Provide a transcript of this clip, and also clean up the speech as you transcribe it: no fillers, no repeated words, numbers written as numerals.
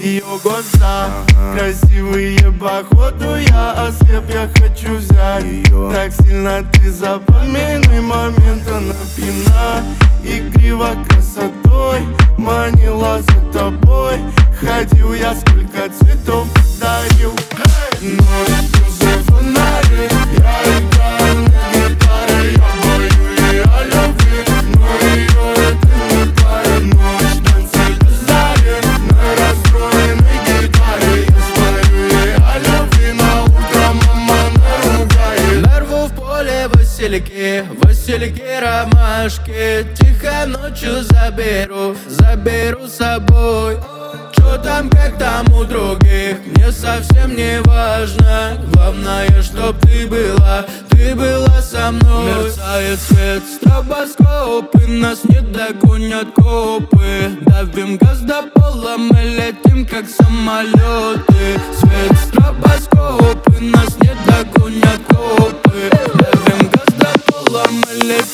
ее глаза красивые, походу я ослеп, я хочу взять ее. Так сильно ты запоминай момент, она пьяна, игрива красотой, манила за тобой. Ходил я, сколько цветов дарил. Ночью за фонарик я играю на гитаре, я пою ей о любви, но ее это не парит. Ночь, танцы без зари, на расстроенной гитаре я спою ей о любви, на утро мама наругает. Нарву в поле Василики, ромашки. Тихо ночью заберу с собой. Чё там, как там у других, мне совсем не важно. Главное, чтоб ты была со мной. Мерцает свет стробоскопы, нас не догонят копы. Давим газ до пола, мы летим как самолеты. Свет стробоскопы, нас не догонят копы. Давим газ до пола, мы летим